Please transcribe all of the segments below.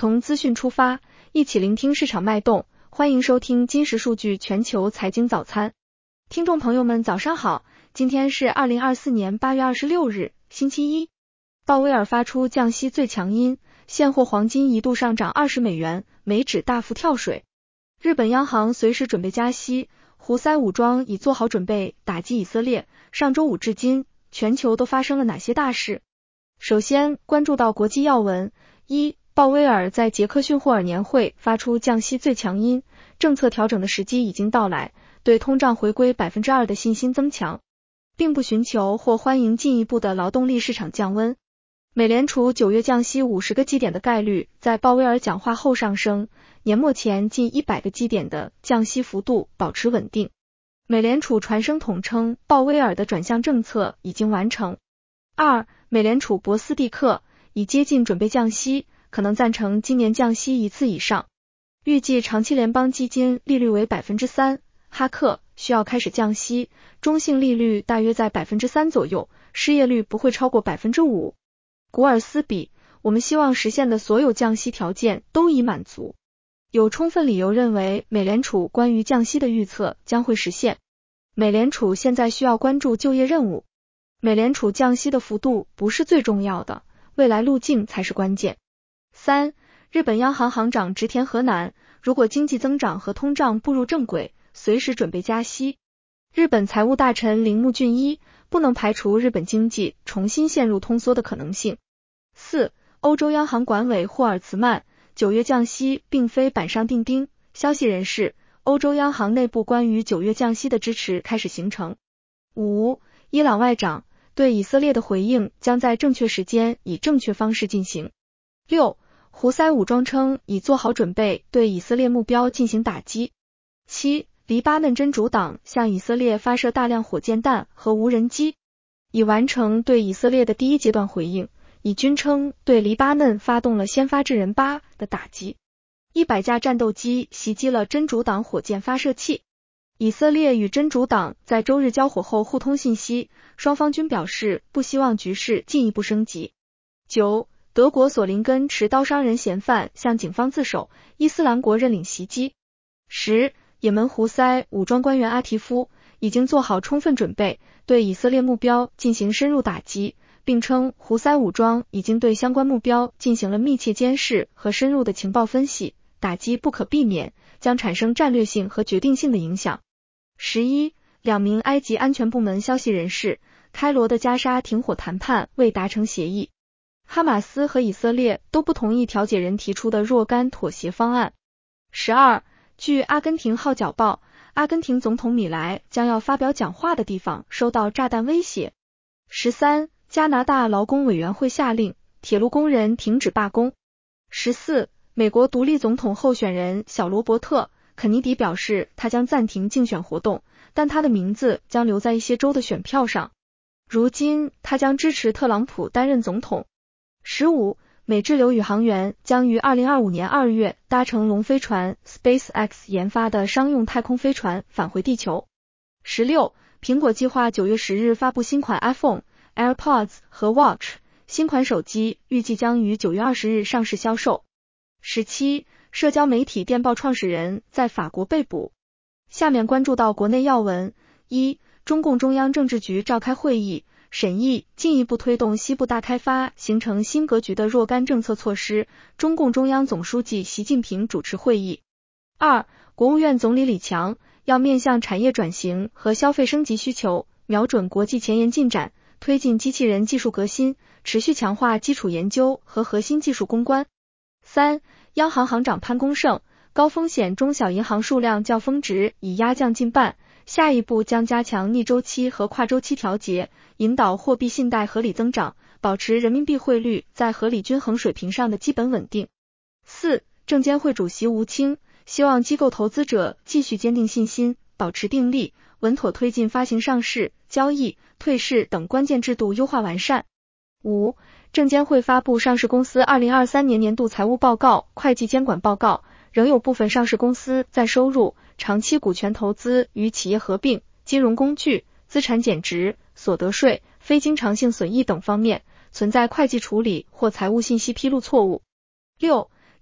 从资讯出发，一起聆听市场脉动。欢迎收听金石数据全球财经早餐。听众朋友们早上好，今天是2024年8月26日，星期一。鲍威尔发出降息最强音，现货黄金一度上涨20美元，美指大幅跳水。日本央行随时准备加息，胡塞武装已做好准备打击以色列。上周五至今，全球都发生了哪些大事？首先关注到国际要闻。一、鲍威尔在杰克逊霍尔年会发出降息最强音，政策调整的时机已经到来，对通胀回归 2% 的信心增强，并不寻求或欢迎进一步的劳动力市场降温。美联储9月降息50个基点的概率在鲍威尔讲话后上升，年末前近100个基点的降息幅度保持稳定。美联储传声筒称鲍威尔的转向政策已经完成。二、美联储博斯蒂克已接近准备降息，可能赞成今年降息一次以上，预计长期联邦基金利率为 3%， 哈克需要开始降息，中性利率大约在 3% 左右，失业率不会超过 5%。 古尔斯比，我们希望实现的所有降息条件都已满足，有充分理由认为美联储关于降息的预测将会实现。美联储现在需要关注就业任务，美联储降息的幅度不是最重要的，未来路径才是关键。三、日本央行行长植田和男，如果经济增长和通胀步入正轨，随时准备加息。日本财务大臣铃木俊一不能排除日本经济重新陷入通缩的可能性。四、欧洲央行管委霍尔茨曼9月降息并非板上钉钉，消息人士，欧洲央行内部关于9月降息的支持开始形成。五、伊朗外长对以色列的回应将在正确时间以正确方式进行。六、胡塞武装称已做好准备对以色列目标进行打击。七、黎巴嫩真主党向以色列发射大量火箭弹和无人机，已完成对以色列的第一阶段回应，以军称对黎巴嫩发动了先发制人8的打击。100架战斗机袭击了真主党火箭发射器。以色列与真主党在周日交火后互通信息，双方均表示不希望局势进一步升级。九、德国索林根持刀伤人嫌犯向警方自首，伊斯兰国认领袭击。十、也门胡塞武装官员阿提夫已经做好充分准备，对以色列目标进行深入打击，并称胡塞武装已经对相关目标进行了密切监视和深入的情报分析，打击不可避免，将产生战略性和决定性的影响。11、2名埃及安全部门消息人士，开罗的加沙停火谈判未达成协议，哈马斯和以色列都不同意调解人提出的若干妥协方案。12、据阿根廷号角报，阿根廷总统米莱将要发表讲话的地方收到炸弹威胁。13、加拿大劳工委员会下令铁路工人停止罢工。14、美国独立总统候选人小罗伯特·肯尼迪表示他将暂停竞选活动，但他的名字将留在一些州的选票上。如今他将支持特朗普担任总统。15、美滞留宇航员将于2025年2月搭乘龙飞船 SpaceX 研发的商用太空飞船返回地球。16、苹果计划9月10日发布新款 iPhone、AirPods 和 Watch， 新款手机预计将于9月20日上市销售。17、社交媒体电报创始人在法国被捕。下面关注到国内要闻。一、中共中央政治局召开会议，审议进一步推动西部大开发形成新格局的若干政策措施，中共中央总书记习近平主持会议。二、国务院总理李强要面向产业转型和消费升级需求，瞄准国际前沿进展，推进机器人技术革新，持续强化基础研究和核心技术攻关。三、央行行长潘功胜，高风险中小银行数量较峰值已压降近半，下一步将加强逆周期和跨周期调节，引导货币信贷合理增长，保持人民币汇率在合理均衡水平上的基本稳定。四、证监会主席吴清希望机构投资者继续坚定信心，保持定力，稳妥推进发行上市、交易、退市等关键制度优化完善。五、证监会发布上市公司2023年年度财务报告、会计监管报告，仍有部分上市公司在收入、长期股权投资与企业合并、金融工具、资产减值、所得税、非经常性损益等方面存在会计处理或财务信息披露错误。六、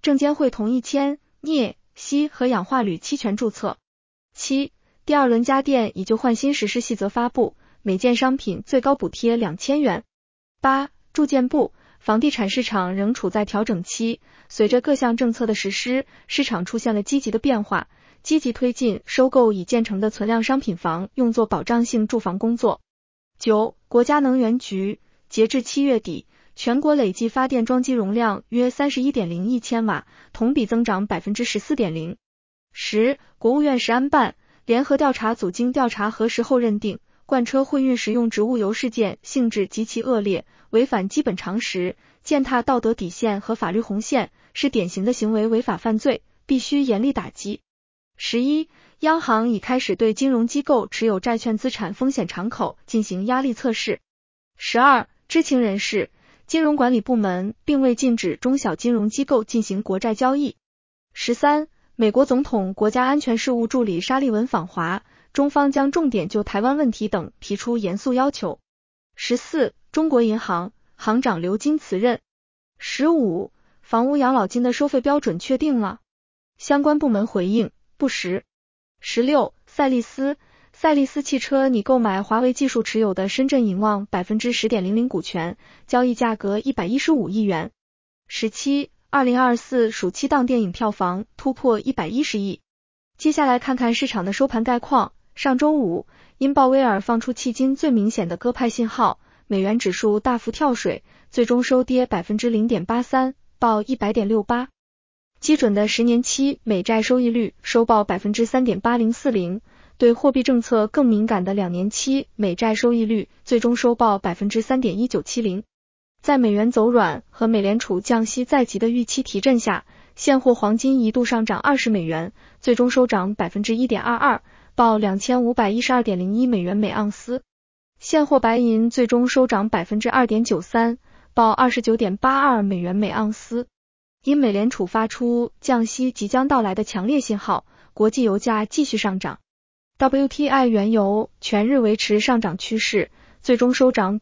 证监会同意签镍、锡和氧化铝期权注册。7. 第二轮家电已就换新实施细则发布，每件商品最高补贴2000元。8. 住建部，房地产市场仍处在调整期，随着各项政策的实施，市场出现了积极的变化，积极推进收购已建成的存量商品房，用作保障性住房工作。9. 国家能源局，截至7月底，全国累计发电装机容量约 31.0 亿千瓦，同比增长 14.0%。10. 国务院食安办联合调查组经调查核实后认定，罐车混运食用植物油事件性质极其恶劣，违反基本常识，践踏道德底线和法律红线，是典型的行为违法犯罪，必须严厉打击。11. 央行已开始对金融机构持有债券资产风险敞口进行压力测试。12. 知情人士，金融管理部门并未禁止中小金融机构进行国债交易。13. 美国总统国家安全事务助理沙利文访华，中方将重点就台湾问题等提出严肃要求。14. 中国银行行长刘金辞任。15. 房屋养老金的收费标准确定了，相关部门回应不实。16. 赛力斯汽车拟购买华为技术持有的深圳银旺 10.00% 股权，交易价格115亿元。17. 2024暑期档电影票房突破110亿。接下来看看市场的收盘概况。上周五，因鲍威尔放出迄今最明显的鸽派信号，美元指数大幅跳水，最终收跌 0.83%， 报 100.68。基准的10年期美债收益率收报 3.8040%， 对货币政策更敏感的2年期美债收益率最终收报 3.1970%。在美元走软和美联储降息在即的预期提振下，现货黄金一度上涨20美元，最终收涨 1.22%， 报 2512.01 美元每盎司。现货白银最终收涨 2.93%， 报 29.82 美元每盎司。因美联储发出降息即将到来的强烈信号，国际油价继续上涨。WTI 原油全日维持上涨趋势，最终收涨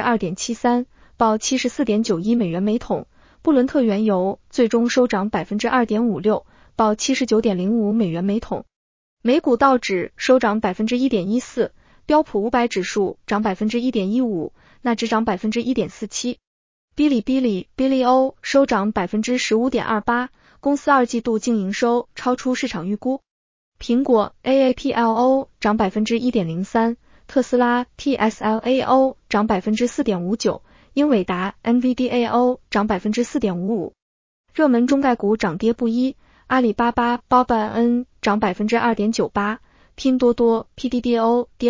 2.73%， 报 74.91 美元每桶。布伦特原油最终收涨 2.56%， 报 79.05 美元每桶。美股道指收涨 1.14%， 标普500指数涨 1.15%， 纳指涨 1.47%。哔哩哔哩 Bilio 收涨 15.28%， 公司二季度净营收超出市场预估。苹果 AAPLO 涨 1.03%， 特斯拉 TSLAO 涨 4.59%， 英伟达 NVDAO 涨 4.55%。热门中概股涨跌不一，阿里巴巴 BABAN 涨 2.98%， 拼多多 PDDO 跌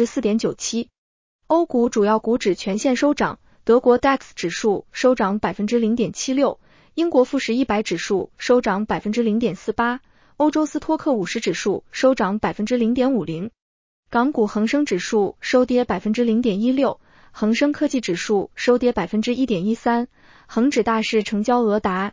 4.97%。欧股主要股指全线收涨，德国 DAX 指数收涨 0.76%， 英国富时100指数收涨 0.48%， 欧洲斯托克50指数收涨 0.50%。港股恒生指数收跌 0.16%， 恒生科技指数收跌 1.13%， 恒指大市成交额达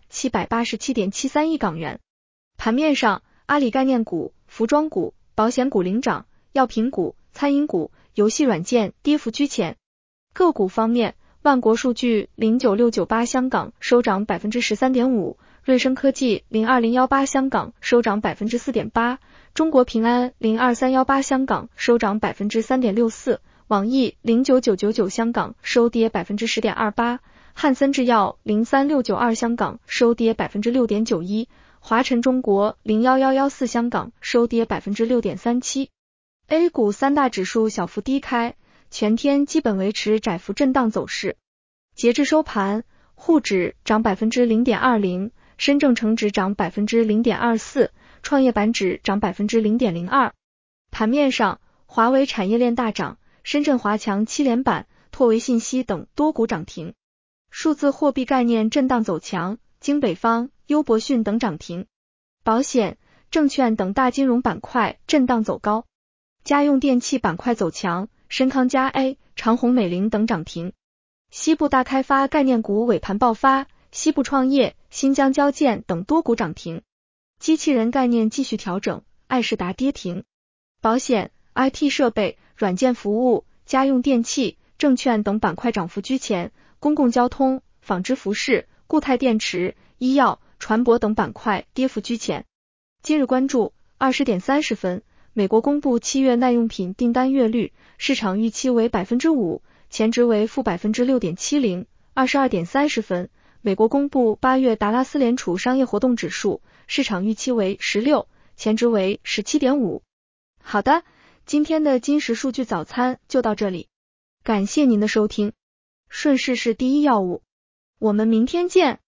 787.73 亿港元。盘面上，阿里概念股、服装股、保险股领涨，药品股、餐饮股、游戏软件跌幅居前。个股方面，万国数据09698香港收涨 13.5%， 瑞声科技02018香港收涨 4.8%， 中国平安02318香港收涨 3.64%， 网易09999香港收跌 10.28%， 汉森制药03692香港收跌 6.91%， 华晨中国01114香港收跌 6.37%。 A 股三大指数小幅低开，全天基本维持窄幅震荡走势。截至收盘，沪指涨 0.20%， 深证成指涨 0.24%， 创业板指涨 0.02%。盘面上，华为产业链大涨，深圳华强7连板、拓维信息等多股涨停。数字货币概念震荡走强，京北方、优博讯等涨停。保险、证券等大金融板块震荡走高。家用电器板块走强，深康佳 A、长虹美菱等涨停。西部大开发概念股尾盘爆发，西部创业、新疆交建等多股涨停。机器人概念继续调整，爱仕达跌停。保险、IT 设备、软件服务、家用电器、证券等板块涨幅居前，公共交通、纺织服饰、固态电池、医药、 船舶等板块跌幅居前。今日关注20点30分，美国公布7月耐用品订单月率，市场预期为 5%， 前值为负 6.70%。22点30分，美国公布8月达拉斯联储商业活动指数，市场预期为16，前值为 17.5。好的，今天的金石数据早餐就到这里，感谢您的收听。顺势是第一要务，我们明天见。